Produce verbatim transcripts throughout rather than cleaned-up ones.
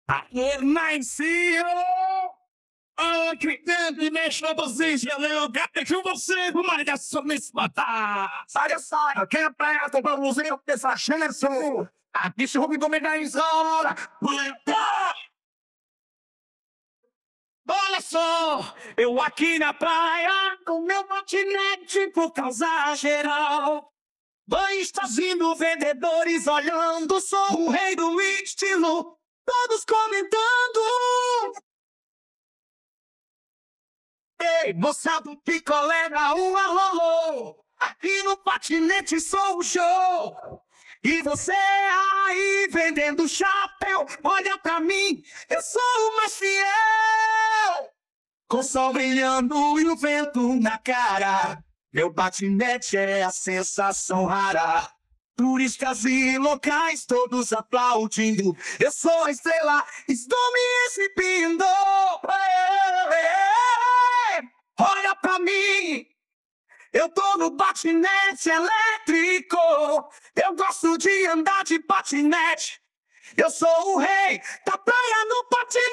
I nice Oh, gritando mexe na buzina, eu quero que você uma dessa me matar. Sai, sai, quem é perto, vamos ver o que essa chance. Aqui se ouve como é que hora. Olha só, eu aqui na praia, com meu patinete por causa geral. Banhistas indo, vendedores olhando, sou o rei do estilo, todos comentando. Ei, moça do picolé da rua, alô, aqui no patinete sou o show. E você aí vendendo chapéu, olha pra mim, eu sou o mais fiel. Com o sol brilhando e o vento na cara, meu patinete é a sensação rara. Turistas e locais todos aplaudindo, eu sou a estrela, estou me exibindo. Olha pra mim, eu tô no patinete elétrico. Eu gosto de andar de patinete. Eu sou o rei da praia no patinete.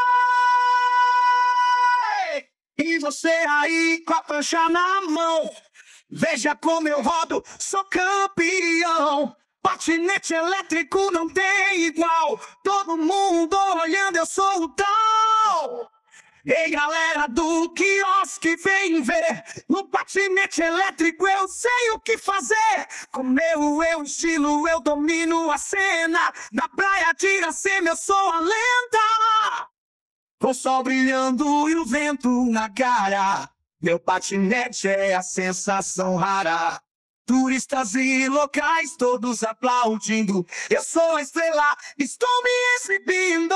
E você aí com a prancha na mão, veja como eu rodo, sou campeão. Patinete elétrico não tem igual. Todo mundo olhando, eu sou o tal. Ei, galera do quiosque, vem ver. No patinete elétrico eu sei o que fazer. Com meu eu estilo eu domino a cena. Na praia de Iracema eu sou a lenda. Com o sol brilhando e o vento na cara, meu patinete é a sensação rara. Turistas e locais todos aplaudindo, eu sou a estrela, estou me exibindo.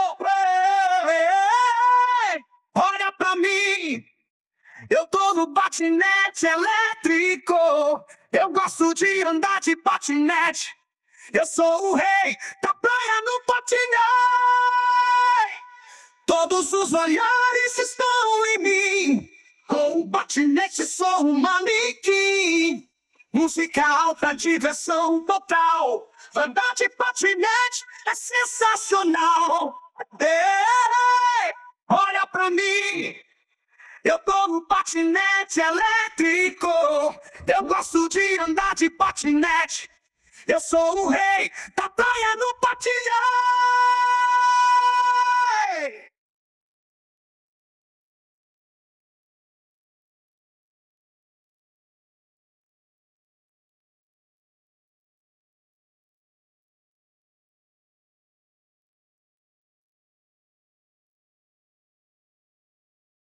Olha pra mim, eu tô no patinete elétrico. Eu gosto de andar de patinete. Eu sou o rei da praia no patinete. Todos os olhares estão em mim. Com o patinete sou um manequim. Música alta, diversão total. Andar de patinete é sensacional. Ei, olha pra mim, eu tô no patinete elétrico. Eu gosto de andar de patinete. Eu sou o rei da praia no patinete.